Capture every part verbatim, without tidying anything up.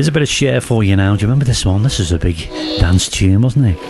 Here's a bit of Cher for you now. Do you remember this one? This is a big dance tune, wasn't it?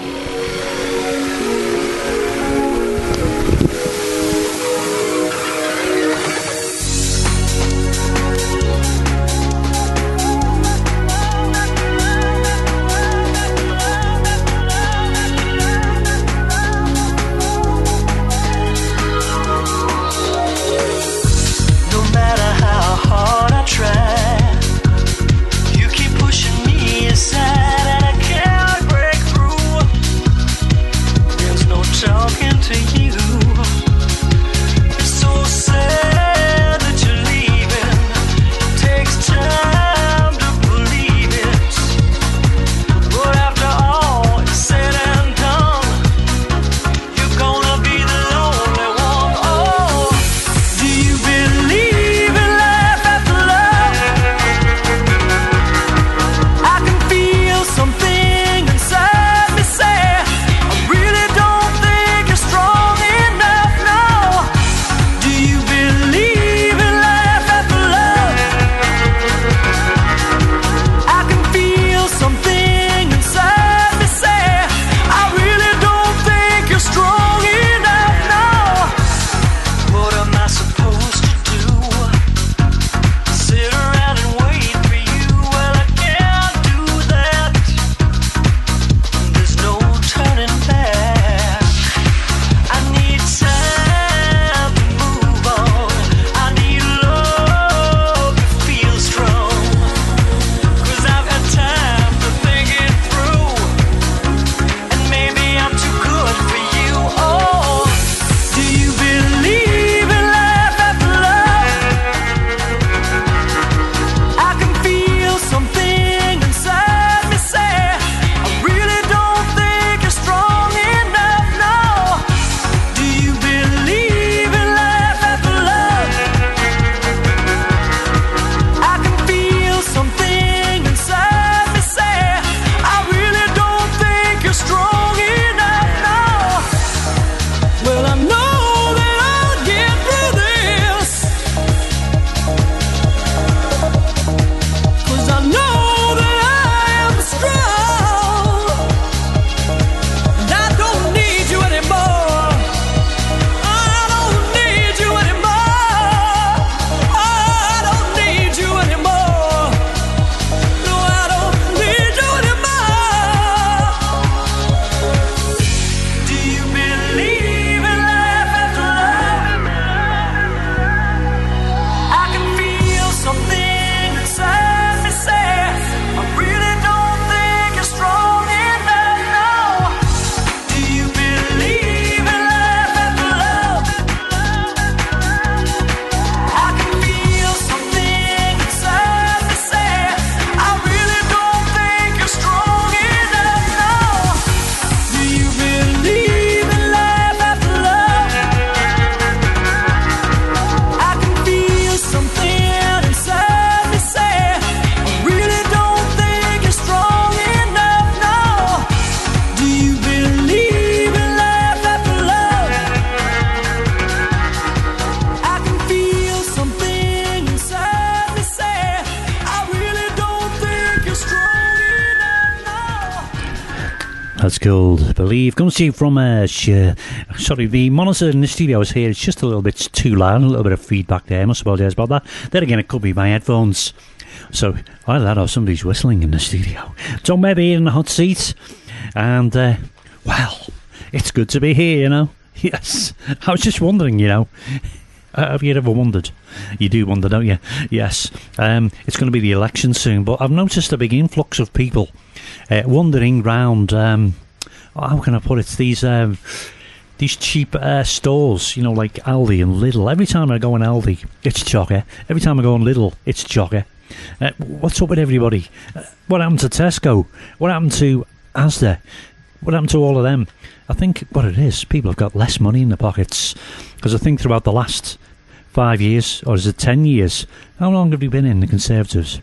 That's called Believe. Comes to you from uh, Cher. Sorry, the monitor in the studio is here. It's just a little bit too loud, a little bit of feedback there. I must apologise about that. Then again, it could be my headphones. So either that or somebody's whistling in the studio. So maybe in the hot seat. And, uh, well, it's good to be here, you know. Yes. I was just wondering, you know. Uh, have you ever wondered? You do wonder, don't you? Yes. Um, it's going to be the election soon, but I've noticed a big influx of people uh, wandering round, um, how can I put it, these um, these cheap uh, stores, you know, like Aldi and Lidl. Every time I go on Aldi, it's chocker. Every time I go on Lidl, it's chocker. Uh, what's up with everybody? Uh, what happened to Tesco? What happened to Asda? What happened to all of them? I think what it is, people have got less money in their pockets. Because I think throughout the last five years, or is it ten years? How long have you been in, the Conservatives?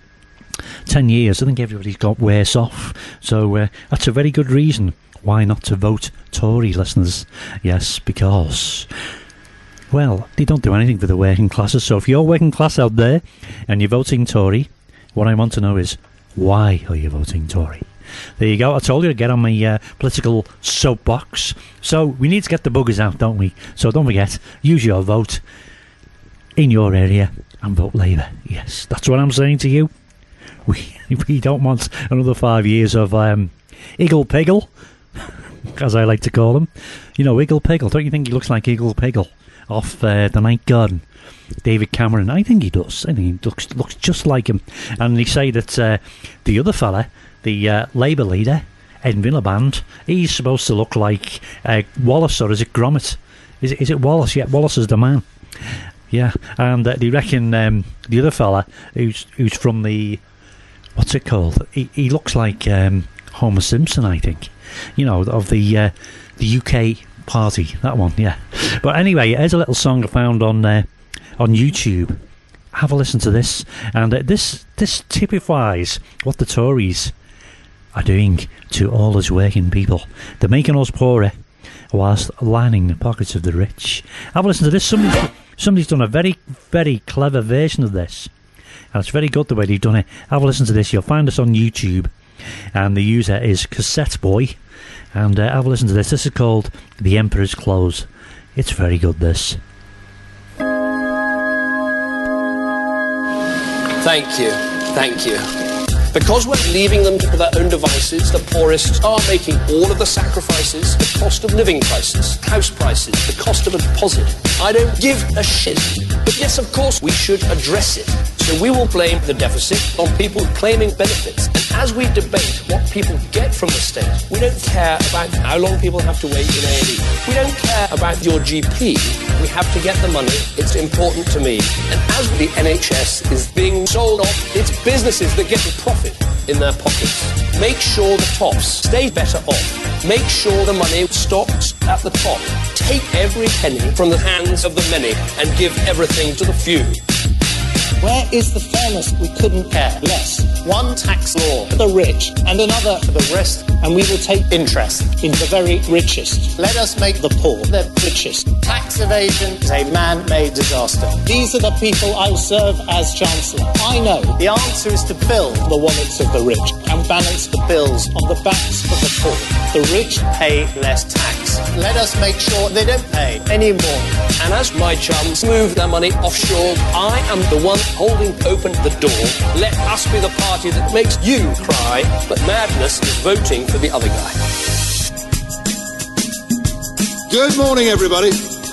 Ten years. I think everybody's got worse off. So uh, that's a very good reason why not to vote Tory, listeners. Yes, because, well, they don't do anything for the working classes. So if you're working class out there and you're voting Tory, what I want to know is, Why are you voting Tory? There you go. I told you to get on my uh, political soapbox. So we need to get the buggers out, don't we? So don't forget, use your vote in your area and vote Labour. Yes, that's what I'm saying to you. We we don't want another five years of um, Iggle Piggle, as I like to call him. You know, Iggle Piggle. Don't you think he looks like Iggle Piggle off uh, The Night Garden? David Cameron. I think he does. I think he looks looks just like him. And they say that uh, the other fella, the uh, Labour leader, Ed Miliband, he's supposed to look like uh, Wallace, or is it Gromit? Is it, is it Wallace? Yeah, Wallace is the man. Yeah, and uh, they reckon um, the other fella, who's who's from the, what's it called? He, he looks like um, Homer Simpson, I think. You know, of the uh, the U K party, that one, yeah. But anyway, here's a little song I found on uh, on YouTube. Have a listen to this, and uh, this this typifies what the Tories are doing to all us working people. They're making us poorer whilst lining the pockets of the rich. Have a listen to this. Somebody's, somebody's done a very, very clever version of this, and it's very good the way they've done it. Have a listen to this. You'll find us on YouTube, and the user is Cassette Boy. And uh, have a listen to this. This is called The Emperor's Clothes. It's very good, this. Thank you. Thank you. Because we're leaving them to their own devices, the poorest are making all of the sacrifices, the cost of living prices, house prices, the cost of a deposit. I don't give a shit. But yes, of course, we should address it. So we will blame the deficit on people claiming benefits. And as we debate what people get from the state, we don't care about how long people have to wait in A and E. We don't care about your G P. We have to get the money. It's important to me. And as the N H S is being sold off, it's businesses that get the profit in their pockets. Make sure the tops stay better off. Make sure the money stops at the top. Take every penny from the hands of the many and give everything to the few. Where is the fairness? We couldn't care less. One tax law for the rich and another for the rest, and we will take interest in the very richest. Let us make the poor the richest. Tax evasion is a man-made disaster. These are the people I'll serve as Chancellor. I know the answer is to fill the wallets of the rich and balance the bills on the backs of the poor. The rich pay less tax. Let us make sure they don't pay any more. And as my chums move their money offshore, I am the one holding open the door. Let us be the party that makes you cry, but madness is voting for the other guy. Good morning, everybody.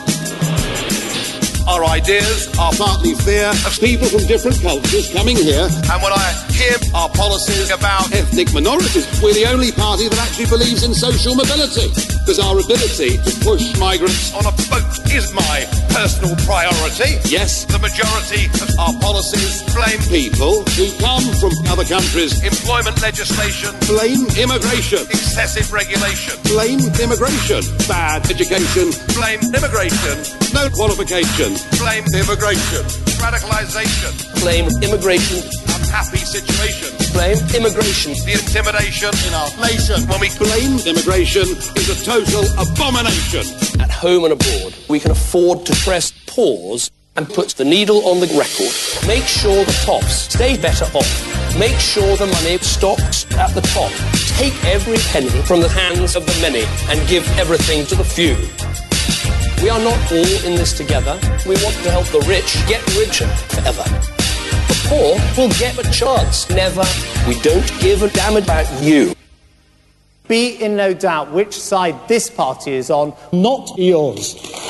Our ideas are partly fear of people from different cultures coming here. And when I hear our policies about ethnic minorities, we're the only party that actually believes in social mobility. Because our ability to push migrants on a boat is my personal priority. Yes, the majority of our policies blame people who come from other countries. Employment legislation. Blame immigration. Excessive regulation. Blame immigration. Bad education. Blame immigration. No qualifications. Blame immigration. Radicalisation. Blame immigration. Unhappy situation. Blame immigration. The intimidation in our nation. When we blame immigration is a total abomination. At home and abroad, we can afford to press pause and put the needle on the record. Make sure the tops stay better off. Make sure the money stops at the top. Take every penny from the hands of the many and give everything to the few. We are not all in this together. We want to help the rich get richer forever. The poor will get a chance. Never. We don't give a damn about you. Be in no doubt which side this party is on, not yours.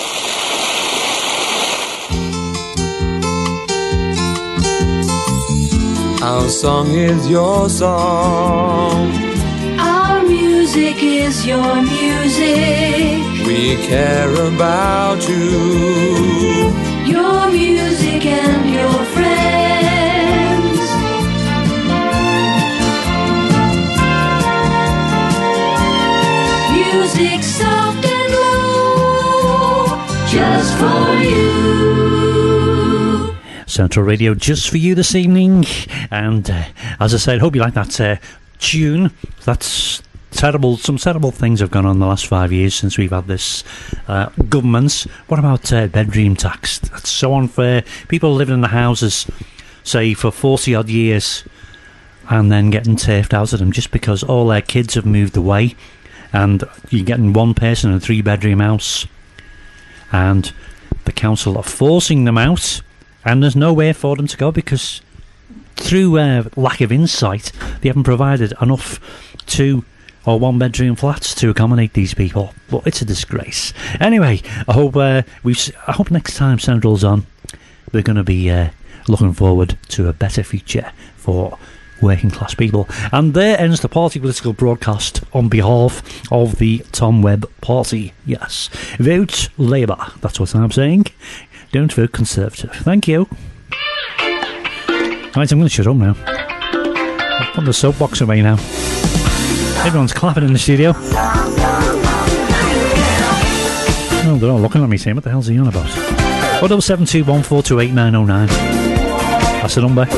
Our song is your song. Our music is your music. We care about you. Your music and your friends. Music soft and low, just for you. Central Radio just for you this evening. And uh, as I said, hope you like that uh, tune. That's terrible. Some terrible things have gone on in the last five years since we've had this uh, government. What about uh, bedroom tax? That's so unfair. People living in the houses, say, for forty odd years, and then getting turfed out of them just because all their kids have moved away, and you're getting one person in a three-bedroom house, and the council are forcing them out, and there's nowhere for them to go because through uh, lack of insight they haven't provided enough two or one bedroom flats to accommodate these people. But it's a disgrace. Anyway, I hope uh, we I hope next time Central's on, we're going to be uh, looking forward to a better future for working class people. And there ends the party political broadcast on behalf of the Tom Webb Party. Yes, vote Labour. That's what I'm saying. Don't vote Conservative. Thank you. Right, I'm going to shut up now. I'll put the soapbox away now. Everyone's clapping in the studio. Oh, they're all looking at me saying, what the hell's he on about? oh seven two one four two eight nine oh nine. That's the number.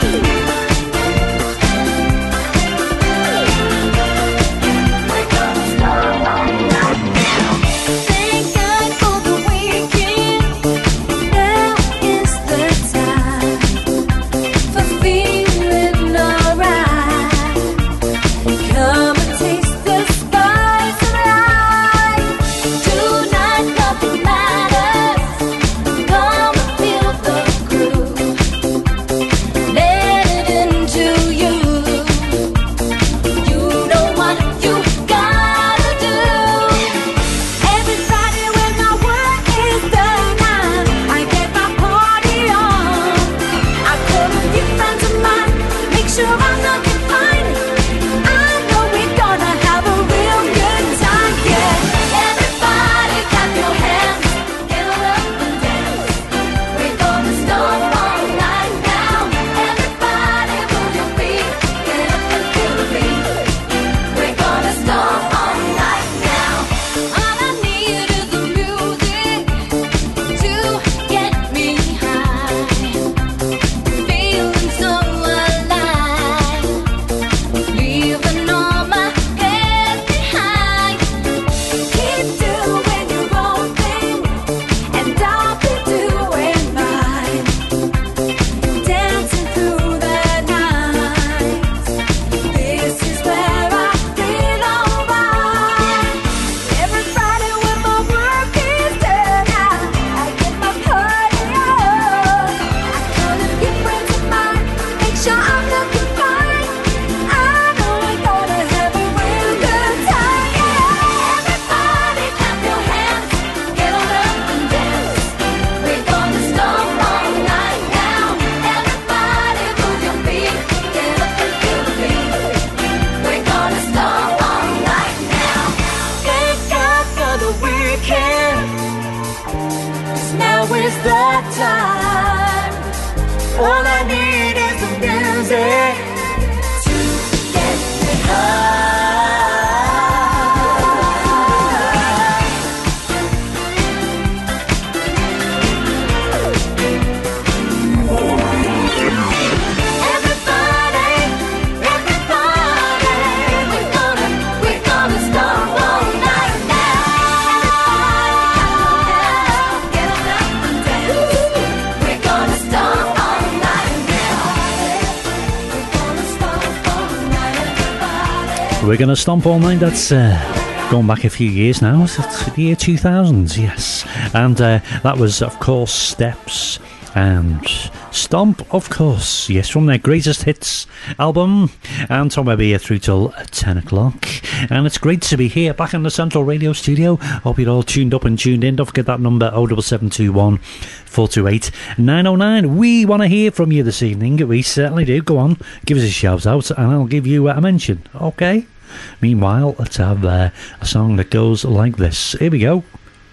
We're going to stomp all night. That's uh, going back a few years now. It's the year two thousand, yes. And uh, that was, of course, Steps and Stomp, of course. Yes, from their Greatest Hits album. And Tom Webb here through till ten o'clock. And it's great to be here back in the Central Radio Studio. Hope you're all tuned up and tuned in. Don't forget that number, oh seven two one four two eight nine oh nine. We want to hear from you this evening. We certainly do. Go on, give us a shout out and I'll give you a mention. Okay? Meanwhile, let's have uh, a song that goes like this. Here we go.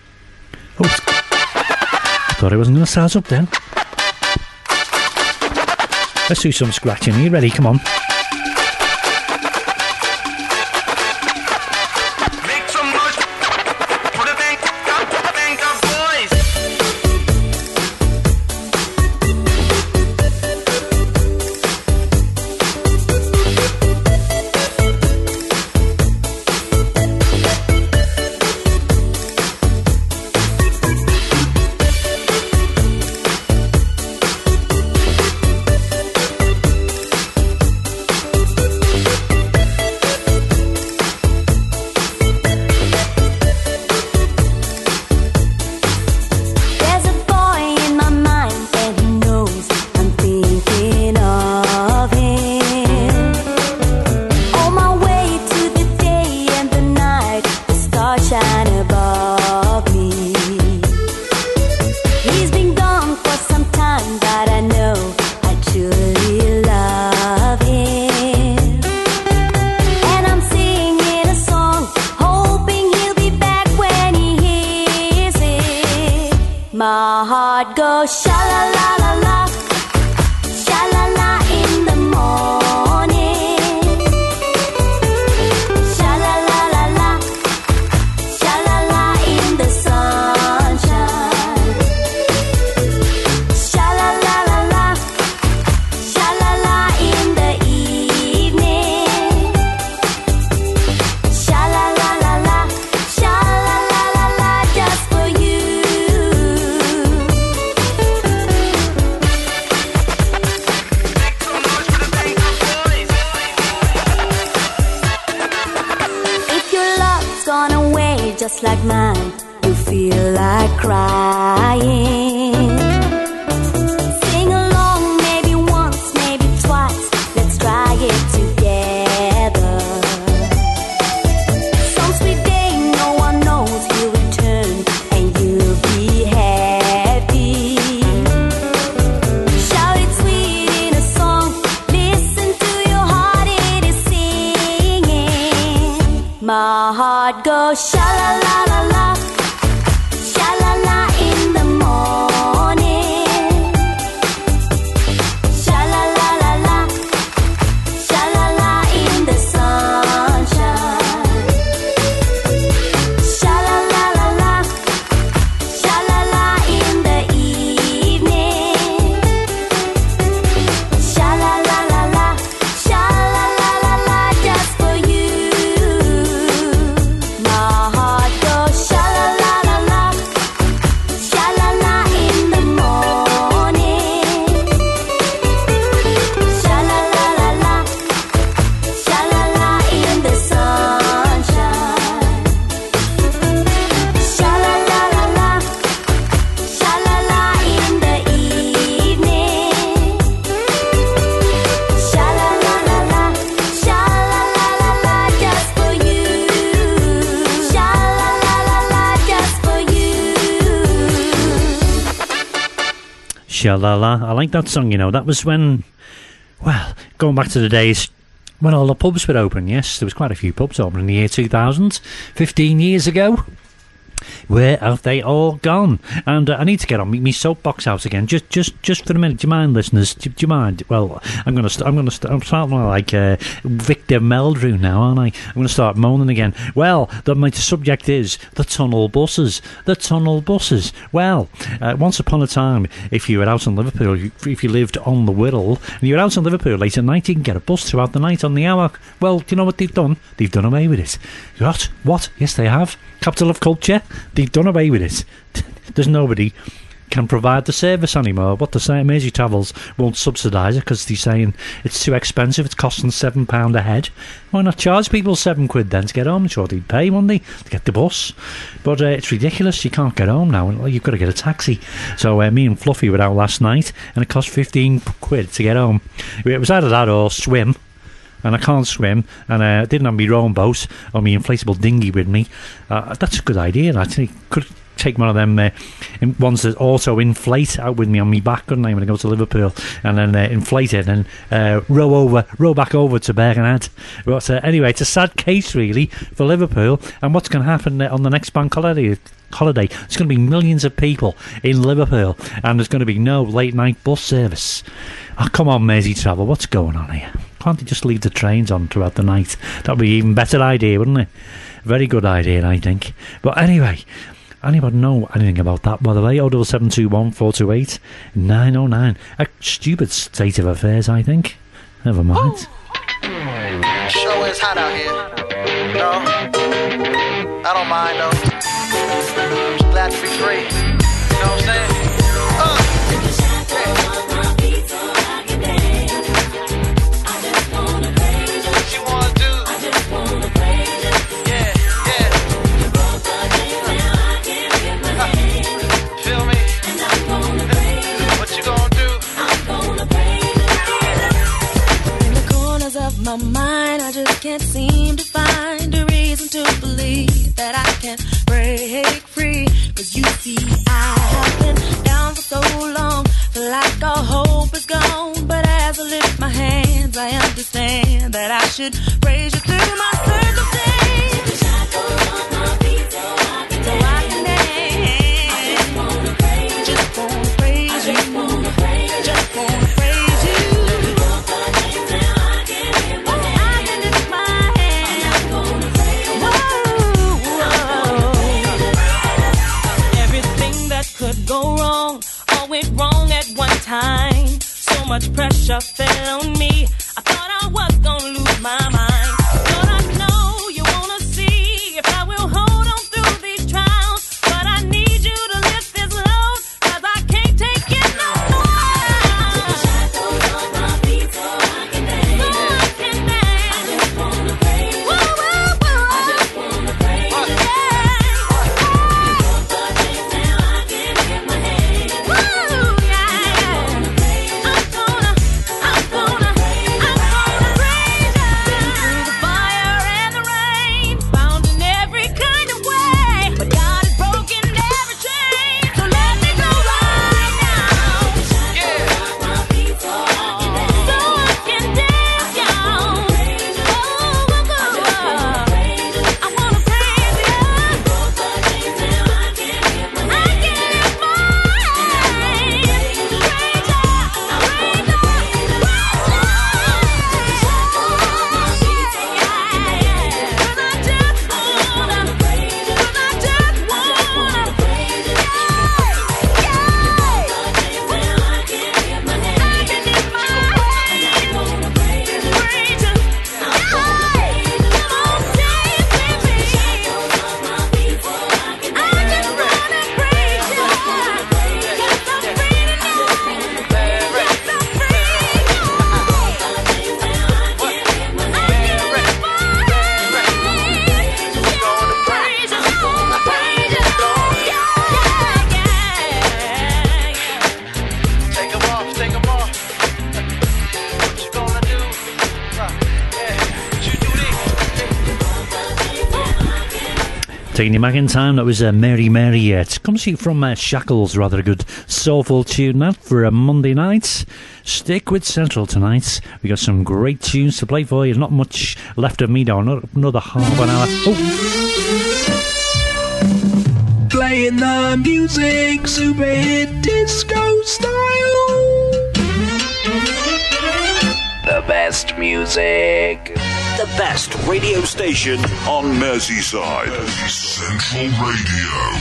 Oh, thought I wasn't going to start up then. Let's do some scratching. Are you ready? Come on. know I truly love him. And I'm singing a song, hoping he'll be back when he hears it. My heart goes sha-la-la-la-la, sha-la-la in the morning. Sha-la-la-la-la, sha-la-la in the sunshine. Sha-la-la-la-la, sha-la-la in the evening. Sha-la-la-la-la, sha-la-la-la-la just for you. If your love's gone away just like mine, you feel like crying. Sing along maybe once, maybe twice. Let's try it together. Some sweet day no one knows he'll return and you'll be happy. Shout it sweet in a song. Listen to your heart, it is singing. My heart goes sha-la-la-la-la, sha-la-la in the morning. Sha-la-la-la-la, sha-la-la in the sunshine. Sha-la-la-la-la, sha-la-la in the evening. Sha-la-la-la-la, sha-la-la-la-la just for you. My heart goes sha-la-la-la-la, sha-la-la in the morning. Sha-la-la-la-la, sha-la-la in the sunshine. Sha-la-la-la-la, sha-la-la in the evening. Sha-la-la-la-la, sha-la-la-la-la just for you. Sha-la-la-la-la just for you. Sha-la-la. I like that song, you know. That was when, well, going back to the days when all the pubs were open, yes. There was quite a few pubs open in the year two thousand, fifteen years ago. Where have they all gone? And uh, I need to get on me, me soapbox out again. Just, just, just for a minute. Do you mind, listeners? Do, do you mind? Well, I'm gonna, st- I'm gonna, st- I'm starting like uh, Victor Meldrew now, aren't I? I'm gonna start moaning again. Well, the my subject is the tunnel buses. The tunnel buses. Well, uh, once upon a time, if you were out in Liverpool, if you lived on the Wirral, and you were out in Liverpool late at night, you can get a bus throughout the night on the hour. Well, do you know what they've done? They've done away with it. What? What? Yes, they have. Capital of culture. They've done away with it. There's nobody can provide the service anymore. What they're saying, Mersey Travels won't subsidise it because they're saying it's too expensive. It's costing seven pound a head. Why not charge people seven quid then to get home? I'm sure they'd pay, wouldn't they, to get the bus? But uh, it's ridiculous. You can't get home now. You've got to get a taxi. So uh, me and Fluffy were out last night, and it cost fifteen quid to get home. It was either that or swim. And I can't swim, and I uh, didn't have my rowing boat or my inflatable dinghy with me. Uh, that's a good idea, actually. Could take one of them uh, ones that also inflate out with me on my back, couldn't I, when I go to Liverpool, and then uh, inflate it and uh, row over, row back over to Birkenhead. But uh, anyway, it's a sad case, really, for Liverpool, and what's going to happen uh, on the next bank holiday? Holiday. There's going to be millions of people in Liverpool, and there's going to be no late night bus service. Oh, come on, Mersey Travel, what's going on here? Can't they just leave the trains on throughout the night? That'd be an even better idea, wouldn't it? Very good idea, I think. But anyway, anybody know anything about that, by the way? oh seven two one, four two eight, nine oh nine. A stupid state of affairs, I think. Never mind. Sure is hot out here. No, I don't mind though. Just glad to be free. You know what I'm saying? Uh. My mind, I just can't seem to find a reason to believe that I can break free. Cause you see, I have been down for so long, feel like all hope is understand that I should praise you through my circumstance. Shackles on my feet so I can so I can dance. I just wanna praise you. Just wanna praise you. Just wanna praise you. Go wrong, all went wrong at one time. So much pressure fell on me. I thought I was gonna lose my mind. Lord, I know you wanna see if I will hold on through these trials. But I need you to lift this load, cause I can't take it no more. Shackles on my feet so I can dance. So I can dance. I just wanna praise you. Whoa, whoa, whoa. I just wanna praise you. Yeah. Taking you back in time, that was uh, Mary Mary. Uh, it comes to you from uh, Shackles, rather a good soulful tune that for a Monday night. Stick with Central tonight. We got some great tunes to play for you. Not much left of me now. Another half an hour. Oh. Playing the music, super hit disco style. The best music. The best radio station on Merseyside. Central Radio.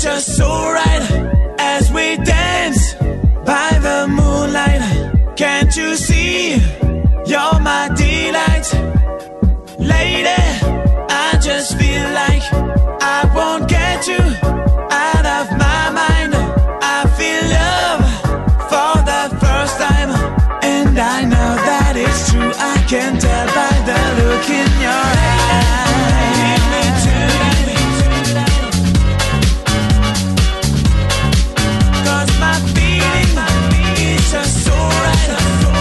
just so right as we dance by the moonlight. Can't you see? You're my delight. Lady, I just feel like I won't get you out of my mind. I feel love for the first time, and I know that it's true. I can tell by the look in your eyes. Give me tonight, 'cause my feeling is just so right.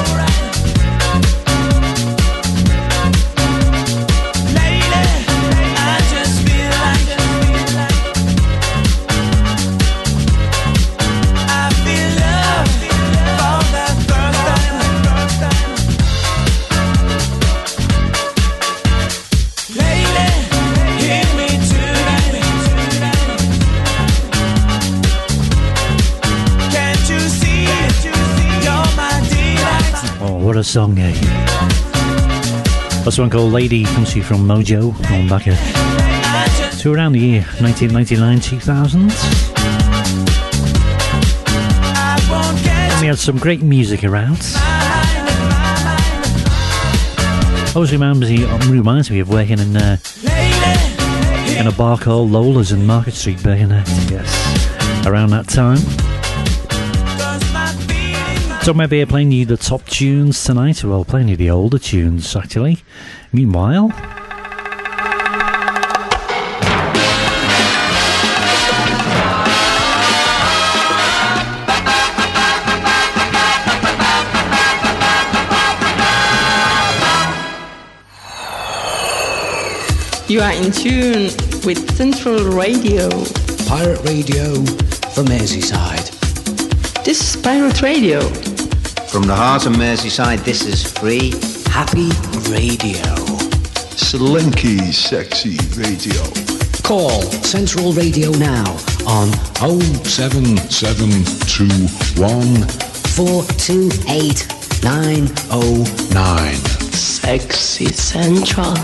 What a song, eh? That's one called Lady, comes to you from Mojo, going back uh, to around the year nineteen ninety-nine two thousand. And we had some great music around. Always reminds me, reminds me of working in, uh, in a bar called Lola's in Market Street, Birkenhead, yes, around that time. So maybe I'm playing you the top tunes tonight. Well, playing you the older tunes, actually. Meanwhile, you are in tune with Central Radio. Pirate Radio for Merseyside. This is Pirate Radio. From the heart of Merseyside, this is Free Happy Radio. Slinky Sexy Radio. Call Central Radio now on oh seven seven two one four two eight nine oh nine. Sexy Central.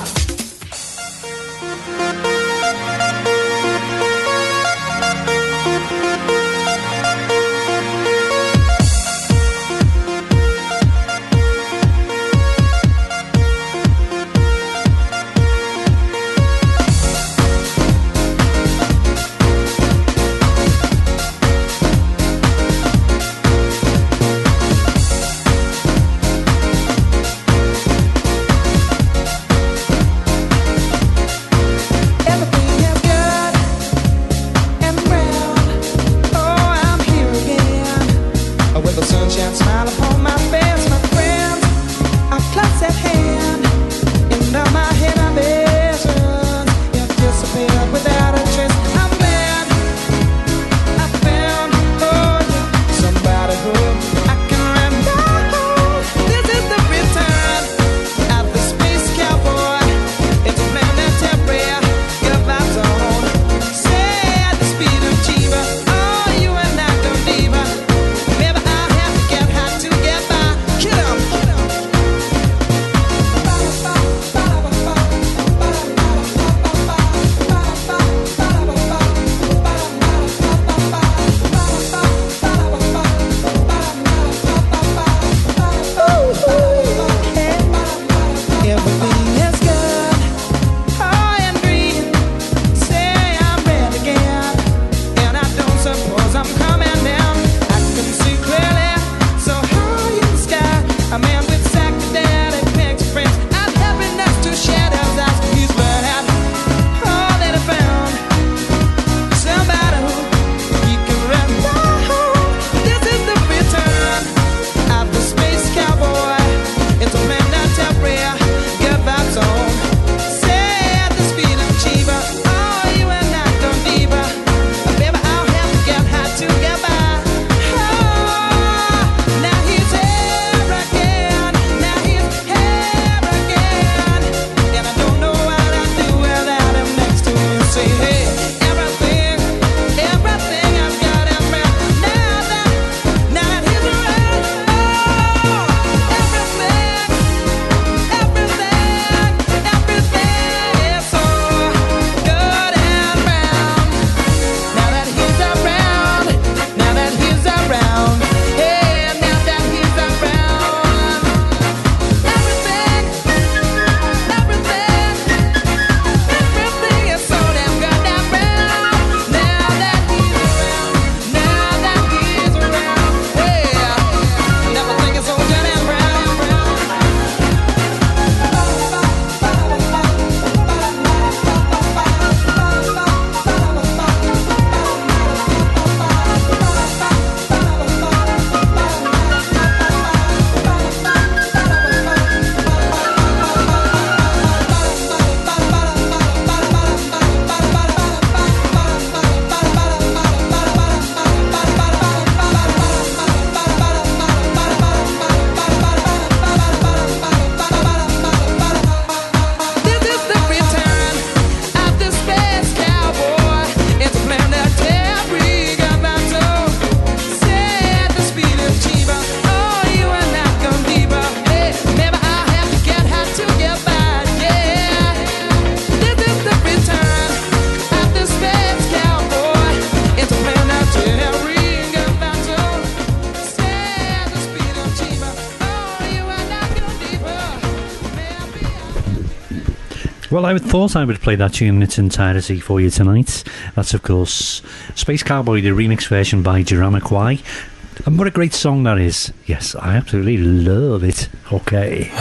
Well, I thought I would play that tune in its entirety for you tonight. That's, of course, Space Cowboy, the remix version by Jamiroquai. And what a great song that is. Yes, I absolutely love it. Okay.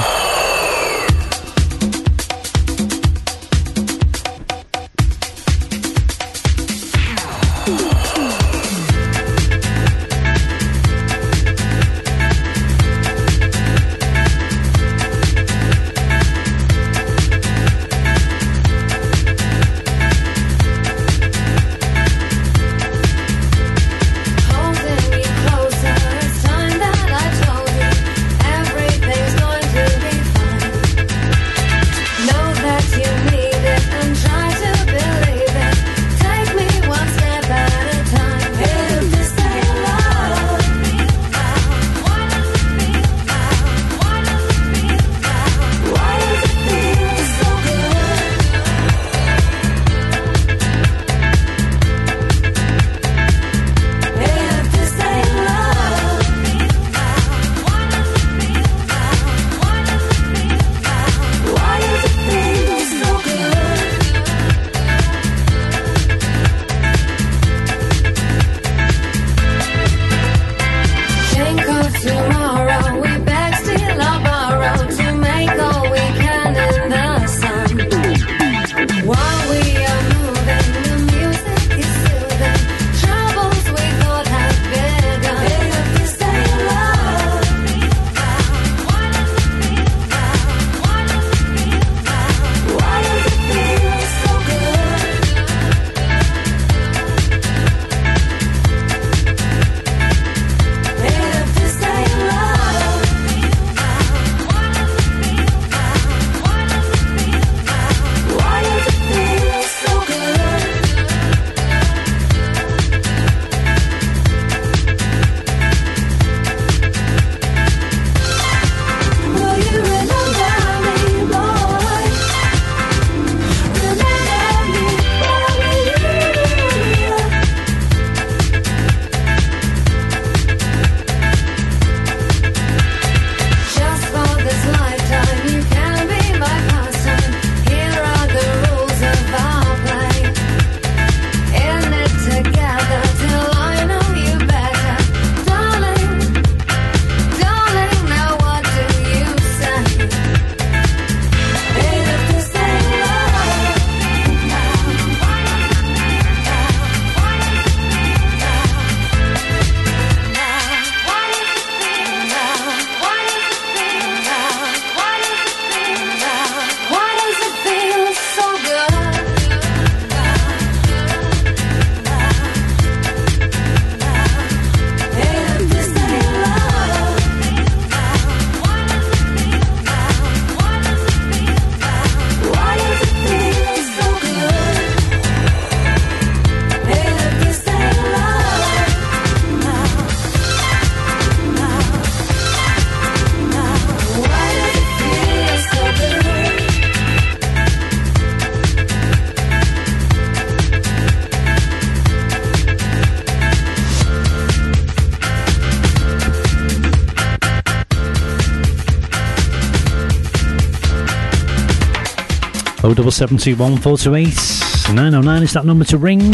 oh double seven two one four two eight nine oh nine is that number to ring.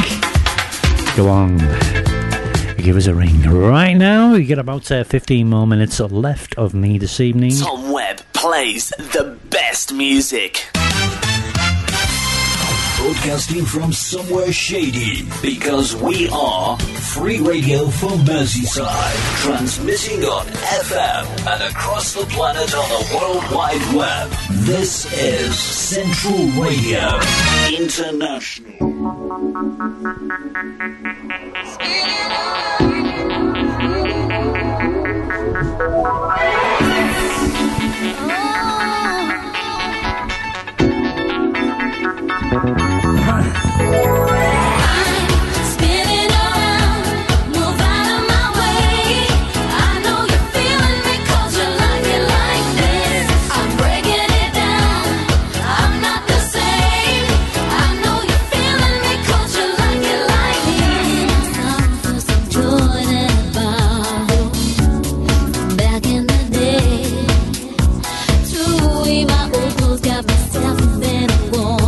Go on, give us a ring right now. You get about uh, fifteen more minutes left of me this evening. Tom Webb plays the best music. Broadcasting from somewhere shady, because we are Free Radio for Merseyside, transmitting on F M and across the planet on the World Wide Web. This is Central Radio International. Got myself in a war.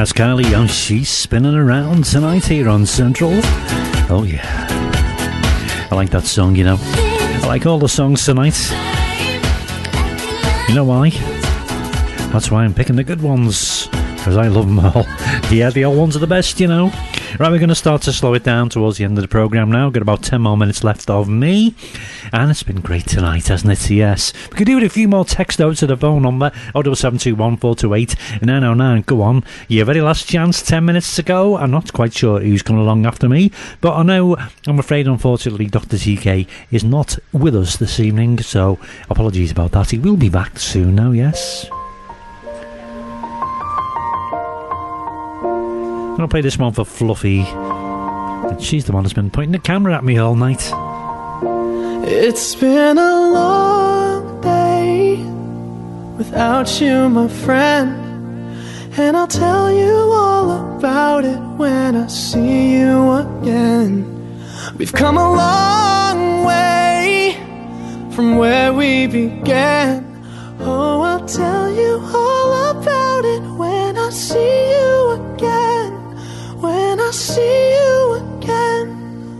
That's Kylie Young. She's spinning around tonight here on Central. Oh yeah, I like that song, you know. I like all the songs tonight. You know why? That's why I'm picking the good ones, because I love them all. Yeah, the old ones are the best, you know. Right, we're going to start to slow it down towards the end of the programme now. Got about ten more minutes left of me. And it's been great tonight, hasn't it? Yes. We could do it a few more text out to the phone number. oh seven two one, four two eight, nine oh nine. Go on. Your very last chance, ten minutes to go. I'm not quite sure who's coming along after me. But I know, I'm afraid, unfortunately, Doctor T K is not with us this evening. So, apologies about that. He will be back soon now, yes. I'm going to play this one for Fluffy. And she's the one that's been pointing the camera at me all night. It's been a long day without you, my friend. And I'll tell you all about it when I see you again. We've come a long way from where we began. Oh, I'll tell you all about it when I see you again. When I see you again.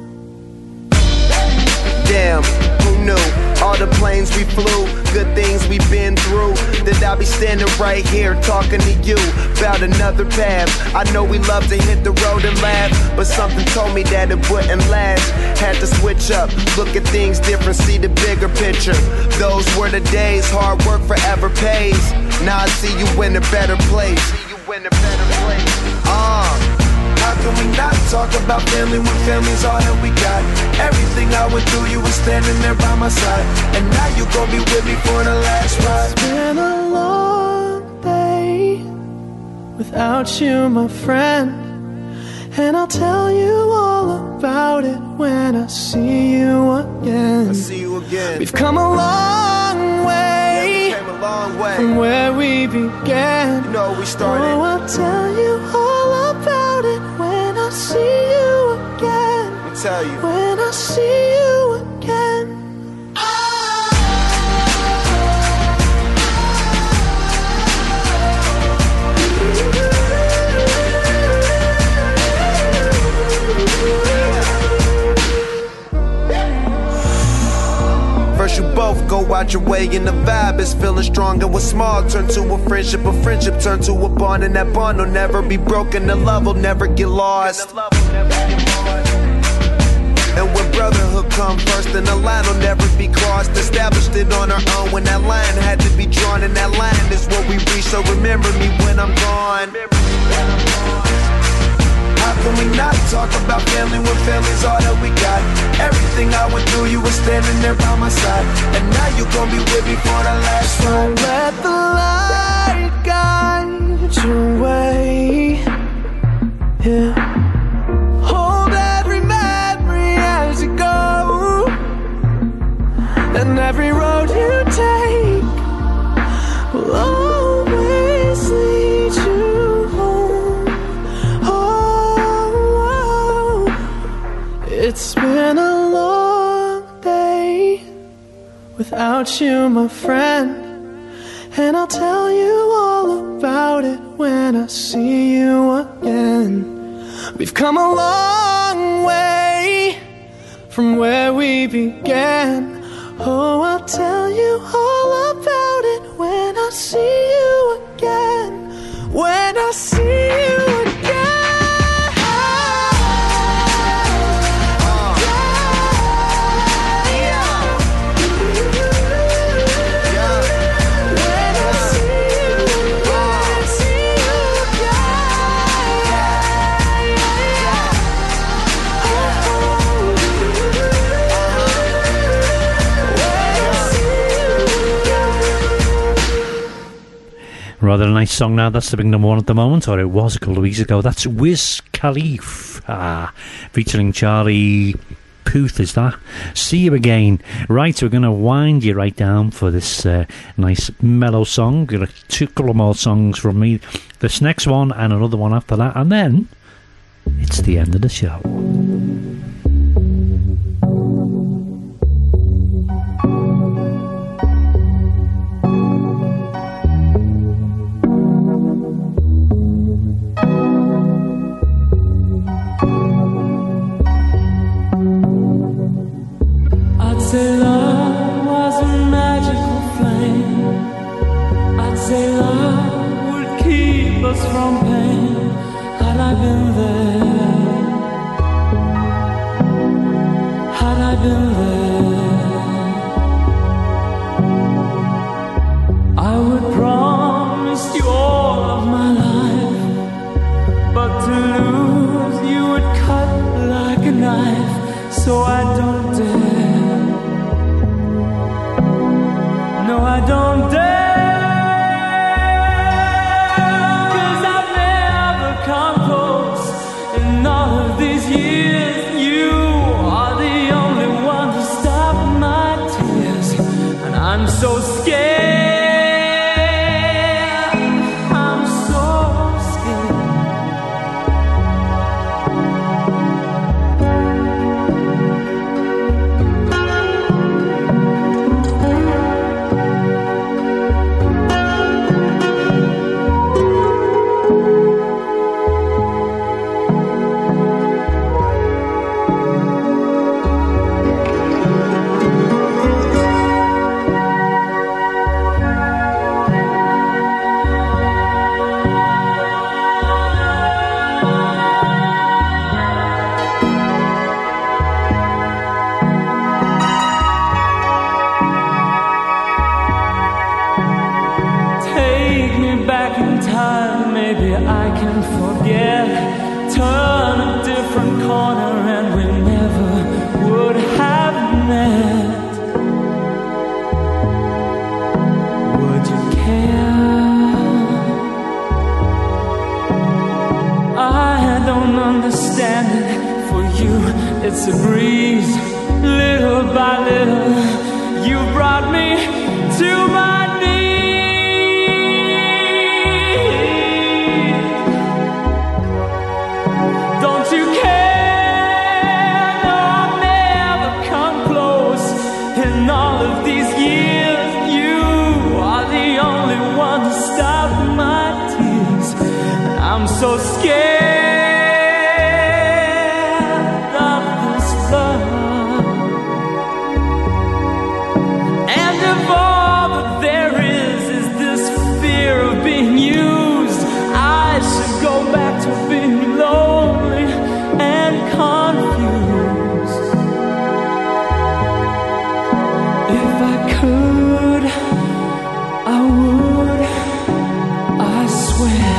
Damn, who knew? All the planes we flew, good things we've been through. That I'll be standing right here talking to you about another path. I know we love to hit the road and laugh, but something told me that it wouldn't last. Had to switch up, look at things different, see the bigger picture. Those were the days, hard work forever pays. Now I see you in a better place. See you in a better place. Ah. Uh. How can we not talk about family when family's all that we got? Everything I went through, you were standing there by my side. And now you gon' be with me for the last ride. It's been a long day without you, my friend. And I'll tell you all about it when I see you again. I see you again. We've come a long way, yeah, we came a long way from where we began. You know we started. Oh, I'll tell you all about it when I see you again. Let me tell you. When I see you again. First you both go out your way and the vibe is feeling strong. And what's small turn to a friendship, a friendship turn to a bond. And that bond will never be broken, the love will never get lost. And when brotherhood come first, then the line will never be crossed. Established it on our own when that line had to be drawn. And that line is what we reach, so remember me when I'm gone. How can we not talk about family when family's all that we got? Everything I went through, you were standing there by my side. And now you gon' be with me for the last ride. So let the light guide your way. Yeah. Hold every memory as you go. And every road you take will always lead you home. Oh, it's been a long day without you, my friend. And I'll tell you all about it when I see you again. We've come a long way from where we began. Oh, I'll tell you all about it when I see you again. When I see you again. Rather a nice song now. That's the big number one at the moment, or it was a couple of weeks ago. That's Wiz Khalifa featuring Charlie Puth, is that? See You Again. Right, we're going to wind you right down for this uh, nice mellow song. Got a two couple more songs from me. This next one and another one after that, and then it's the end of the show. from pain had I been there, had I been there, I would promise you all of my life, but to lose you would cut like a knife, so I don't dare, no I don't dare. Come close in all of these years. You are the only one to stop my tears, and I'm so scared. I'm so scared. Turn a different corner and we never would have met. Would you care? I don't understand it. For you it's a breeze. Little by little you brought me to my so scared of this love, and if all that there is is this fear of being used, I should go back to being lonely and confused. If I could, I would, I swear.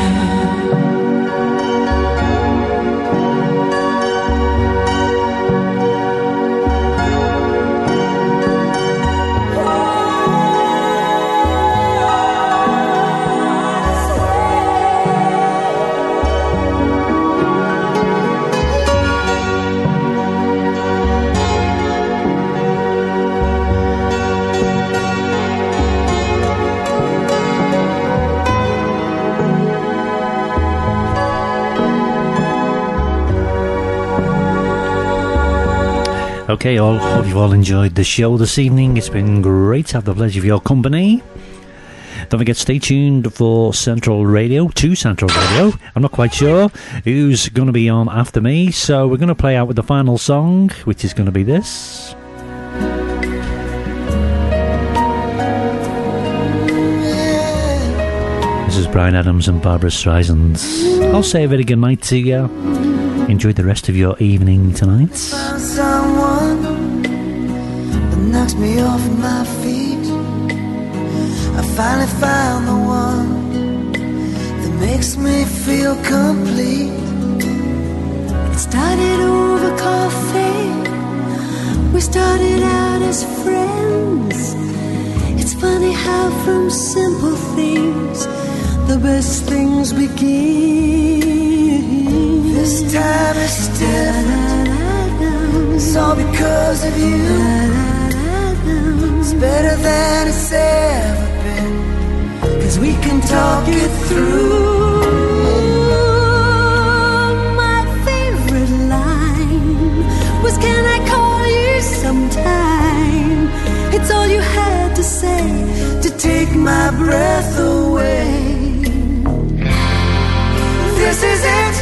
Okay, all, hope you've all enjoyed the show this evening. It's been great to have the pleasure of your company. Don't forget, stay tuned for Central Radio, to Central Radio. I'm not quite sure who's going to be on after me, so we're going to play out with the final song, which is going to be this. This is Bryan Adams and Barbra Streisand. I'll say a very good night to you. Enjoy the rest of your evening tonight. Found someone that knocks me off my feet. I finally found the one that makes me feel complete. It started over coffee. We started out as friends. It's funny how from simple things the best things begin. This time is different. It's all because of you. It's better than it's ever been, 'cause we can talk it through. My favorite line was, can I call you sometime? It's all you had to say to take my breath away. This is it.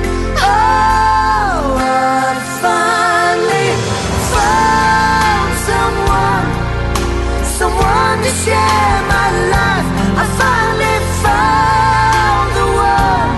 Oh, I finally found someone, someone to share my life. I finally found the one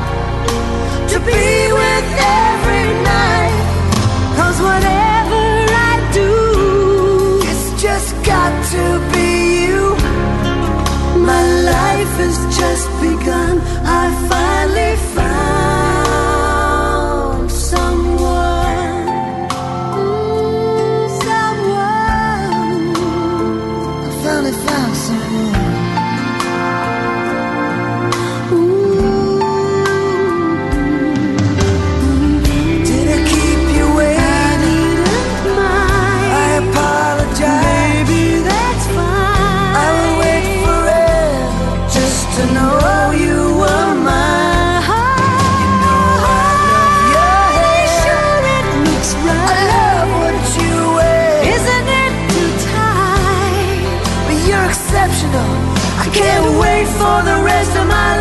For the rest of my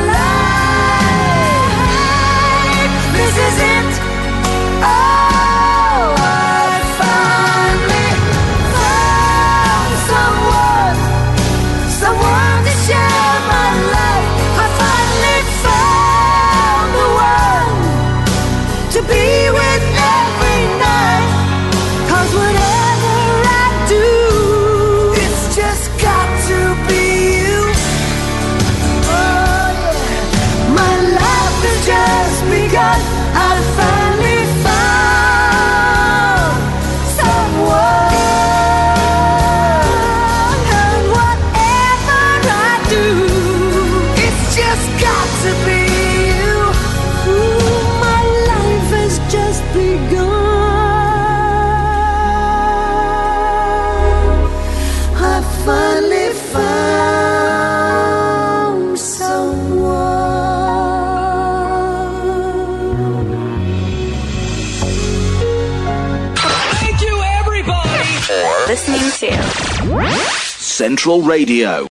life, this is it. Oh, I finally found someone, someone to share my life. I finally found the one to be with every night. 'Cause whatever I do, it's just got to be you. Just begun, I finally found someone, and whatever I do, it's just got to be you. Ooh, my life has just begun. I finally found someone. Listening to Central Radio.